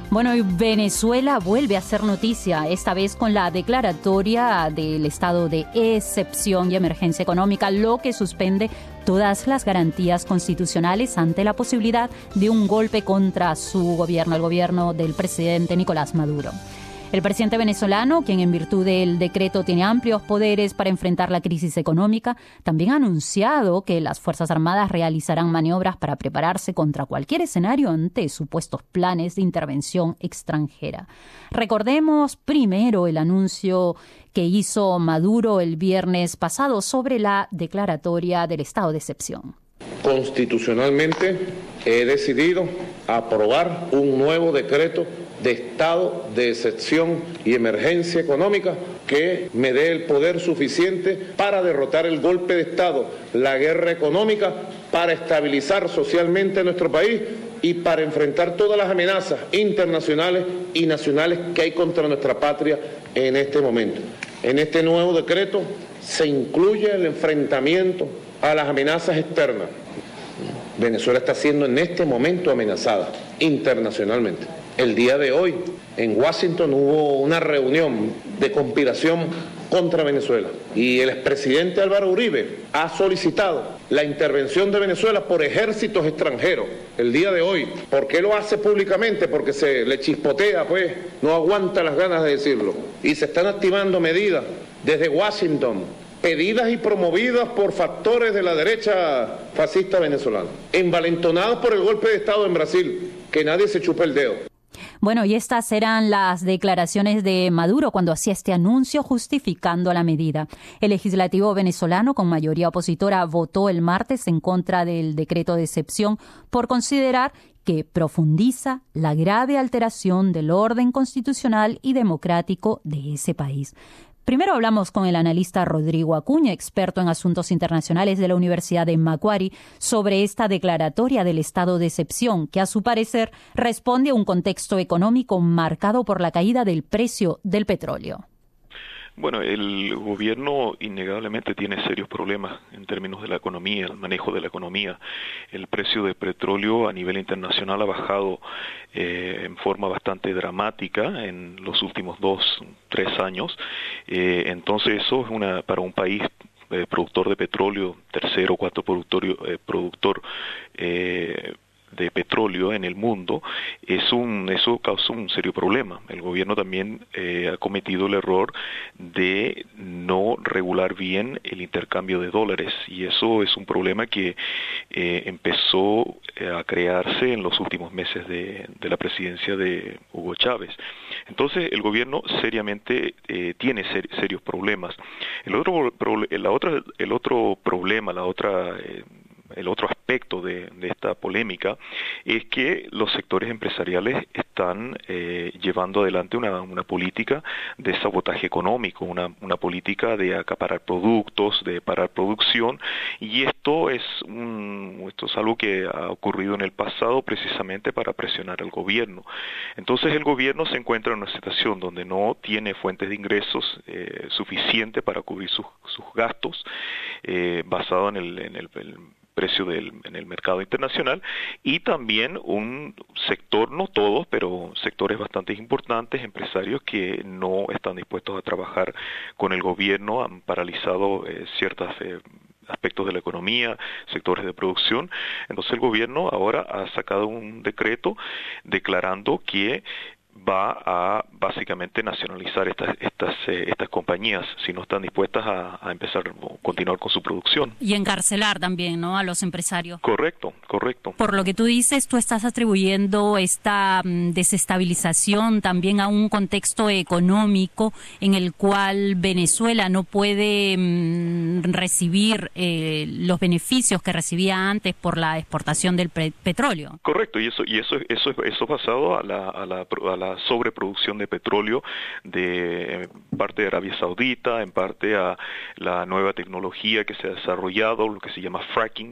Bueno, y Venezuela vuelve a hacer noticia, esta vez con la declaratoria del estado de excepción y emergencia económica, lo que suspende todas las garantías constitucionales ante la posibilidad de un golpe contra su gobierno, el gobierno del presidente Nicolás Maduro. El presidente venezolano, quien en virtud del decreto tiene amplios poderes para enfrentar la crisis económica, también ha anunciado que las Fuerzas Armadas realizarán maniobras para prepararse contra cualquier escenario ante supuestos planes de intervención extranjera. Recordemos primero el anuncio que hizo Maduro el viernes pasado sobre la declaratoria del estado de excepción. Constitucionalmente he decidido aprobar un nuevo decreto de estado de excepción y emergencia económica que me dé el poder suficiente para derrotar el golpe de Estado, la guerra económica, para estabilizar socialmente nuestro país y para enfrentar todas las amenazas internacionales y nacionales que hay contra nuestra patria en este momento. En este nuevo decreto se incluye el enfrentamiento a las amenazas externas. Venezuela está siendo en este momento amenazada internacionalmente. El día de hoy en Washington hubo una reunión de conspiración contra Venezuela y el expresidente Álvaro Uribe ha solicitado la intervención de Venezuela por ejércitos extranjeros el día de hoy. ¿Por qué lo hace públicamente? Porque se le chispotea, pues, no aguanta las ganas de decirlo. Y se están activando medidas desde Washington, pedidas y promovidas por factores de la derecha fascista venezolana, envalentonados por el golpe de Estado en Brasil, que nadie se chupa el dedo. Bueno, y estas eran las declaraciones de Maduro cuando hacía este anuncio justificando la medida. El legislativo venezolano, con mayoría opositora, votó el martes en contra del decreto de excepción por considerar que profundiza la grave alteración del orden constitucional y democrático de ese país. Primero hablamos con el analista Rodrigo Acuña, experto en asuntos internacionales de la Universidad de Macquarie, sobre esta declaratoria del estado de excepción, que a su parecer responde a un contexto económico marcado por la caída del precio del petróleo. Bueno, el gobierno innegablemente tiene serios problemas en términos de la economía, el manejo de la economía. El precio del petróleo a nivel internacional ha bajado en forma bastante dramática en los últimos 2-3 años. Entonces eso es para un país productor de petróleo, tercero o cuarto productor de petróleo en el mundo, eso causa un serio problema. El gobierno también ha cometido el error de no regular bien el intercambio de dólares, y eso es un problema que empezó a crearse en los últimos meses de la presidencia de Hugo Chávez. Entonces el gobierno seriamente tiene serios problemas. El otro aspecto de esta polémica es que los sectores empresariales están llevando adelante una política de sabotaje económico, una política de acaparar productos, de parar producción, y esto es algo que ha ocurrido en el pasado precisamente para presionar al gobierno. Entonces el gobierno se encuentra en una situación donde no tiene fuentes de ingresos suficiente para cubrir sus gastos, basado en el precio en el mercado internacional, y también un sector, no todos, pero sectores bastante importantes, empresarios que no están dispuestos a trabajar con el gobierno, han paralizado ciertos aspectos de la economía, sectores de producción. Entonces el gobierno ahora ha sacado un decreto declarando que va a básicamente nacionalizar estas compañías si no están dispuestas a empezar o continuar con su producción. Y encarcelar también, ¿no?, a los empresarios. Correcto. Por lo que tú dices, tú estás atribuyendo esta desestabilización también a un contexto económico en el cual Venezuela no puede recibir los beneficios que recibía antes por la exportación del petróleo. Correcto, y eso es basado a la la sobreproducción de petróleo de parte de Arabia Saudita, en parte a la nueva tecnología que se ha desarrollado, lo que se llama fracking.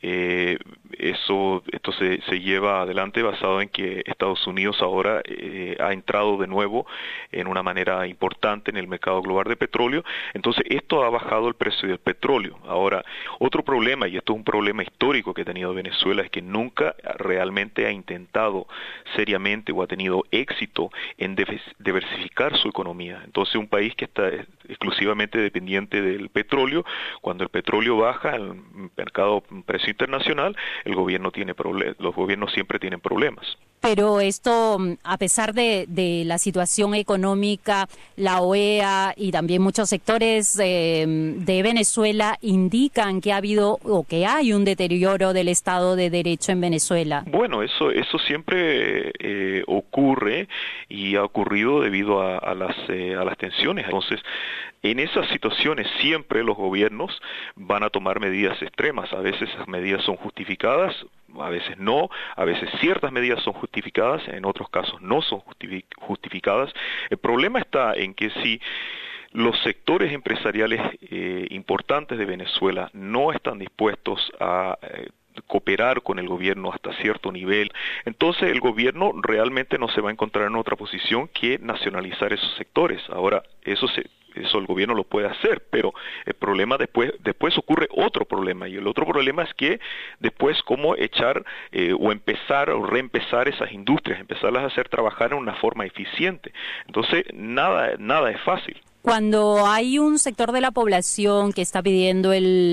Esto se lleva adelante basado en que Estados Unidos ahora ha entrado de nuevo en una manera importante en el mercado global de petróleo. Entonces esto ha bajado el precio del petróleo. Ahora, otro problema, y esto es un problema histórico que ha tenido Venezuela, es que nunca realmente ha intentado seriamente o ha tenido éxito en diversificar su economía. Entonces un país que está exclusivamente dependiente del petróleo, cuando el petróleo baja en el mercado precio internacional, los gobiernos siempre tienen problemas. Pero esto, a pesar de la situación económica, la OEA y también muchos sectores de Venezuela indican que ha habido o que hay un deterioro del Estado de Derecho en Venezuela. Bueno, eso siempre ocurre y ha ocurrido debido a las tensiones. Entonces, en esas situaciones siempre los gobiernos van a tomar medidas extremas. A veces esas medidas son justificadas, a veces no, a veces ciertas medidas son justificadas, en otros casos no son justificadas. El problema está en que si los sectores empresariales importantes de Venezuela no están dispuestos a cooperar con el gobierno hasta cierto nivel, entonces el gobierno realmente no se va a encontrar en otra posición que nacionalizar esos sectores. Ahora, eso el gobierno lo puede hacer, pero el problema después ocurre otro problema, y el otro problema es que después cómo echar o empezar o reempezar esas industrias, empezarlas a hacer trabajar en una forma eficiente. Entonces, nada es fácil. Cuando hay un sector de la población que está pidiendo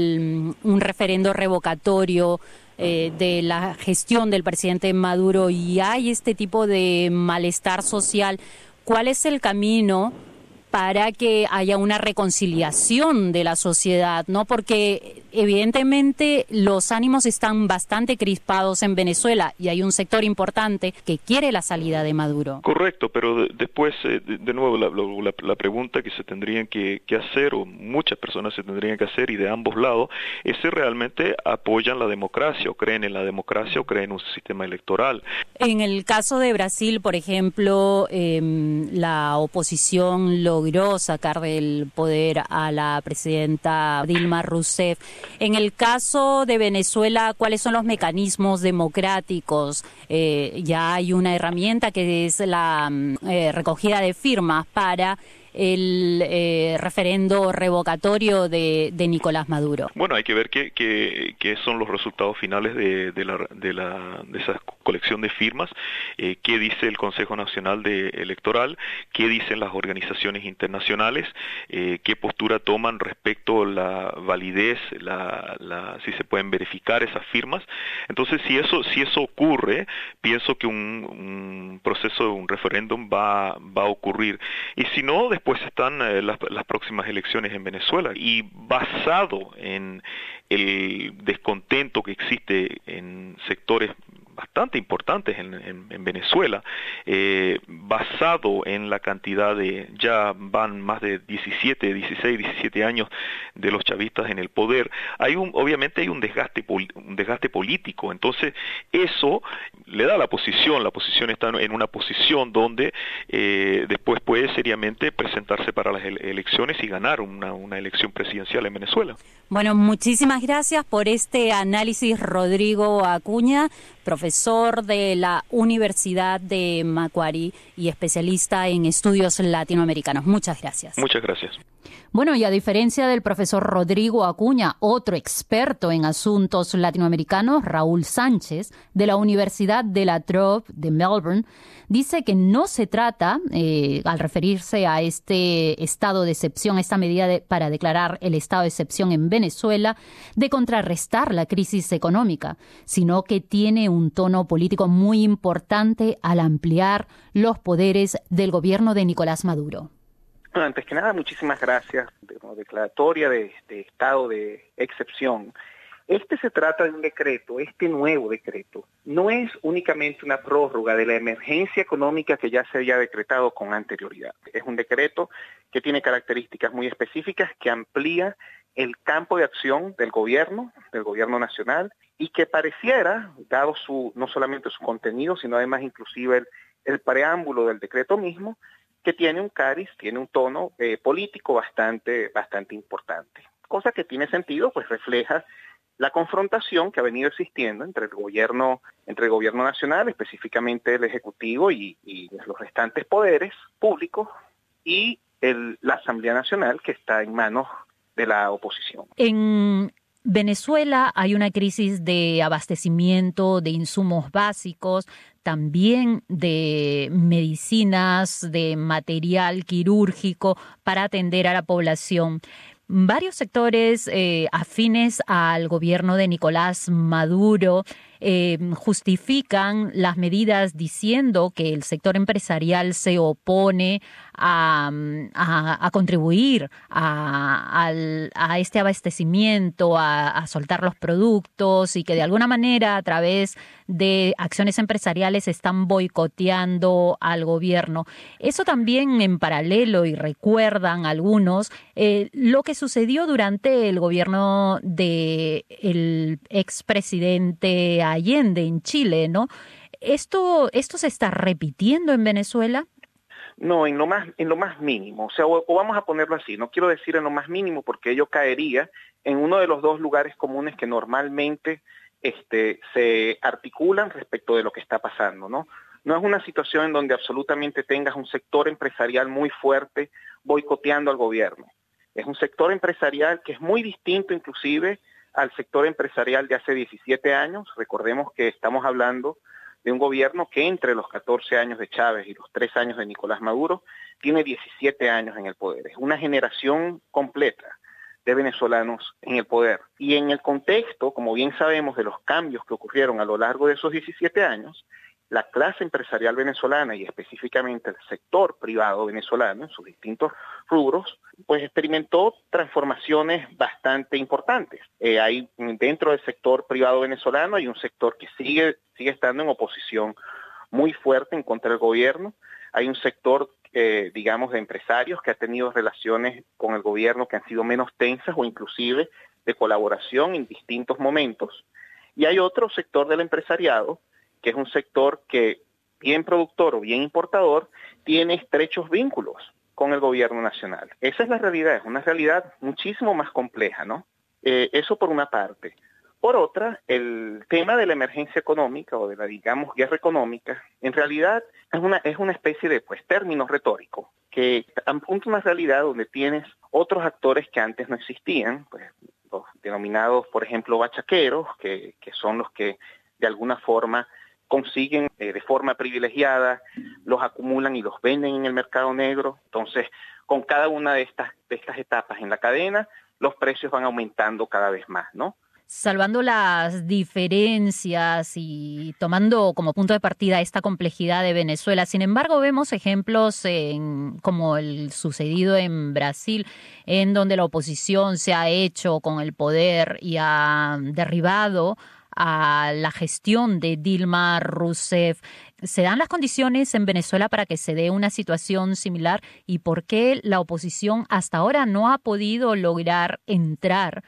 un referendo revocatorio de la gestión del presidente Maduro y hay este tipo de malestar social, ¿cuál es el camino para que haya una reconciliación de la sociedad, ¿no? Porque evidentemente los ánimos están bastante crispados en Venezuela y hay un sector importante que quiere la salida de Maduro. Correcto, pero después, de nuevo, la pregunta que se tendrían que hacer, o muchas personas se tendrían que hacer, y de ambos lados, es si realmente apoyan la democracia, o creen en la democracia, o creen en un sistema electoral. En el caso de Brasil, por ejemplo, la oposición logró sacar del poder a la presidenta Dilma Rousseff. En el caso de Venezuela, ¿cuáles son los mecanismos democráticos? Ya hay una herramienta que es la recogida de firmas para el referendo revocatorio de Nicolás Maduro. Bueno, hay que ver qué son los resultados finales de esa colección de firmas, qué dice el Consejo Nacional Electoral, qué dicen las organizaciones internacionales, qué postura toman respecto a la validez, si se pueden verificar esas firmas. Entonces, si eso ocurre, pienso que un proceso, un referéndum va a ocurrir. Y si no, después están las próximas elecciones en Venezuela, y basado en el descontento que existe en sectores bastante importantes en Venezuela, basado en la cantidad ya van más de 17 años de los chavistas en el poder, obviamente hay un desgaste político. Entonces eso le da la posición está en una posición donde después puede seriamente presentarse para las elecciones y ganar una elección presidencial en Venezuela. Bueno, muchísimas gracias por este análisis, Rodrigo Acuña, profesor de la Universidad de Macquarie y especialista en estudios latinoamericanos. Muchas gracias. Muchas gracias. Bueno, y a diferencia del profesor Rodrigo Acuña, otro experto en asuntos latinoamericanos, Raúl Sánchez, de la Universidad de La Trobe de Melbourne, dice que no se trata, al referirse a este estado de excepción, esta medida para declarar el estado de excepción en Venezuela, de contrarrestar la crisis económica, sino que tiene un tono político muy importante al ampliar los poderes del gobierno de Nicolás Maduro. Bueno, antes que nada, muchísimas gracias. Declaratoria de estado de excepción. Se trata de un decreto, este nuevo decreto, no es únicamente una prórroga de la emergencia económica que ya se había decretado con anterioridad. Es un decreto que tiene características muy específicas, que amplía el campo de acción del gobierno nacional, y que pareciera, dado no solamente su contenido, sino además inclusive el preámbulo del decreto mismo, que tiene un cariz, tiene un tono político bastante importante. Cosa que tiene sentido, pues refleja la confrontación que ha venido existiendo entre el gobierno nacional, específicamente el Ejecutivo y los restantes poderes públicos, y la Asamblea Nacional, que está en manos de la oposición. En Venezuela hay una crisis de abastecimiento de insumos básicos, también de medicinas, de material quirúrgico para atender a la población. Varios sectores afines al gobierno de Nicolás Maduro justifican las medidas diciendo que el sector empresarial se opone a contribuir a este abastecimiento, a soltar los productos, y que de alguna manera a través de acciones empresariales están boicoteando al gobierno. Eso también en paralelo, y recuerdan algunos, lo que sucedió durante el gobierno del expresidente Allende en Chile, ¿no? ¿Esto se está repitiendo en Venezuela? No, en lo más mínimo, o sea, o vamos a ponerlo así, no quiero decir en lo más mínimo porque ello caería en uno de los dos lugares comunes que normalmente se articulan respecto de lo que está pasando, ¿no? No es una situación en donde absolutamente tengas un sector empresarial muy fuerte boicoteando al gobierno. Es un sector empresarial que es muy distinto inclusive al sector empresarial de hace 17 años. Recordemos que estamos hablando de un gobierno que entre los 14 años de Chávez y los 3 años de Nicolás Maduro tiene 17 años en el poder. Es una generación completa de venezolanos en el poder. Y en el contexto, como bien sabemos, de los cambios que ocurrieron a lo largo de esos 17 años, la clase empresarial venezolana y específicamente el sector privado venezolano en sus distintos rubros, pues experimentó transformaciones bastante importantes. Hay dentro del sector privado venezolano hay un sector que sigue estando en oposición muy fuerte en contra del gobierno. Hay un sector, digamos, de empresarios que ha tenido relaciones con el gobierno que han sido menos tensas o inclusive de colaboración en distintos momentos. Y hay otro sector del empresariado que es un sector que, bien productor o bien importador, tiene estrechos vínculos con el gobierno nacional. Esa es la realidad, es una realidad muchísimo más compleja, ¿no? Eso por una parte. Por otra, el tema de la emergencia económica o de la, digamos, guerra económica, en realidad es una especie de término retórico que apunta a una realidad donde tienes otros actores que antes no existían, pues, los denominados, por ejemplo, bachaqueros, que son los que de alguna forma consiguen de forma privilegiada, los acumulan y los venden en el mercado negro. Entonces, con cada una de estas etapas en la cadena, los precios van aumentando cada vez más, ¿no? Salvando las diferencias y tomando como punto de partida esta complejidad de Venezuela, sin embargo, vemos ejemplos como el sucedido en Brasil, en donde la oposición se ha hecho con el poder y ha derribado a la gestión de Dilma Rousseff. ¿Se dan las condiciones en Venezuela para que se dé una situación similar? ¿Y por qué la oposición hasta ahora no ha podido lograr entrar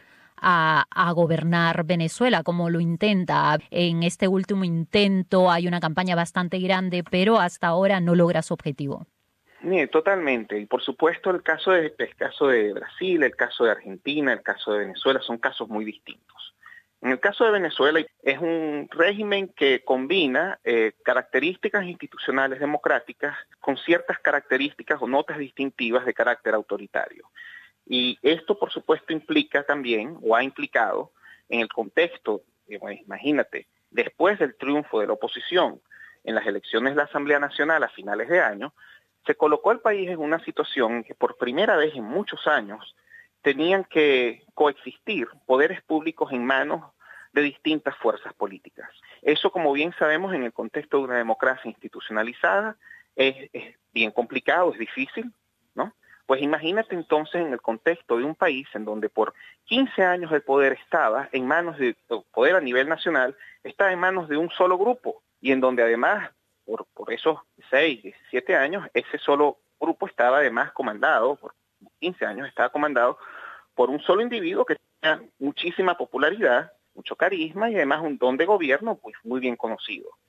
a gobernar Venezuela como lo intenta? En este último intento hay una campaña bastante grande, pero hasta ahora no logra su objetivo. Totalmente. Y por supuesto el caso de Brasil, el caso de Argentina, el caso de Venezuela son casos muy distintos. En el caso de Venezuela es un régimen que combina características institucionales democráticas con ciertas características o notas distintivas de carácter autoritario. Y esto, por supuesto, implica también, o ha implicado, en el contexto, imagínate, después del triunfo de la oposición en las elecciones de la Asamblea Nacional a finales de año, se colocó al país en una situación en que por primera vez en muchos años tenían que coexistir poderes públicos en manos de distintas fuerzas políticas. Eso, como bien sabemos, en el contexto de una democracia institucionalizada, es bien complicado, es difícil, ¿no? Pues imagínate entonces en el contexto de un país en donde por 15 años el poder estaba en manos de, el poder a nivel nacional, estaba en manos de un solo grupo, y en donde además, por esos 6, 17 años, ese solo grupo estaba además comandado, por 15 años estaba comandado por un solo individuo que tenía muchísima popularidad, mucho carisma y además un don de gobierno pues muy bien conocido.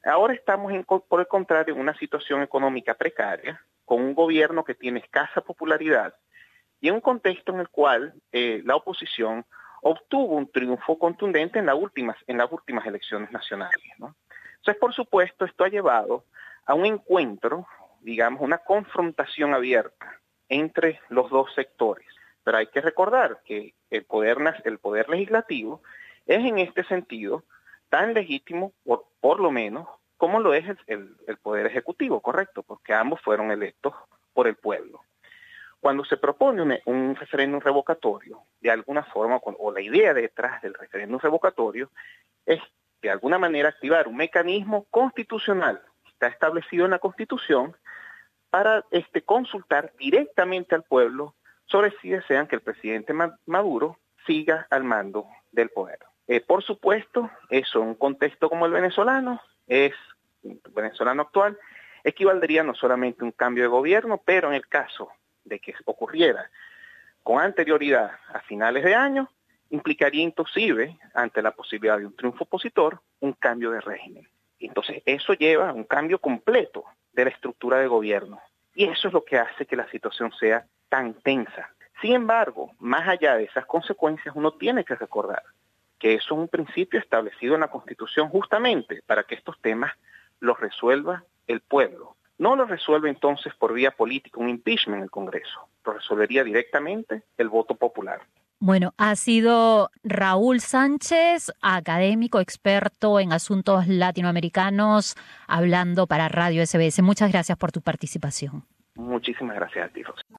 Ahora estamos, por el contrario, en una situación económica precaria, con un gobierno que tiene escasa popularidad y en un contexto en el cual la oposición obtuvo un triunfo contundente en las últimas elecciones nacionales, ¿no? Entonces, por supuesto, esto ha llevado a un encuentro, digamos, una confrontación abierta entre los dos sectores. Pero hay que recordar que el poder legislativo es en este sentido tan legítimo, por lo menos, como lo es el poder ejecutivo, correcto, porque ambos fueron electos por el pueblo. Cuando se propone un referéndum revocatorio, de alguna forma, o la idea detrás del referéndum revocatorio, es de alguna manera activar un mecanismo constitucional, está establecido en la Constitución, para consultar directamente al pueblo sobre si desean que el presidente Maduro siga al mando del poder. Por supuesto, eso en un contexto como el venezolano actual, equivaldría no solamente a un cambio de gobierno, pero en el caso de que ocurriera con anterioridad a finales de año, implicaría inclusive, ante la posibilidad de un triunfo opositor, un cambio de régimen. Entonces, eso lleva a un cambio completo de la estructura de gobierno. Y eso es lo que hace que la situación sea tan tensa. Sin embargo, más allá de esas consecuencias, uno tiene que recordar que eso es un principio establecido en la Constitución justamente para que estos temas los resuelva el pueblo. No lo resuelve entonces por vía política un impeachment en el Congreso, lo resolvería directamente el voto popular. Bueno, ha sido Raúl Sánchez, académico, experto en asuntos latinoamericanos, hablando para Radio SBS. Muchas gracias por tu participación. Muchísimas gracias a ti, Rosy.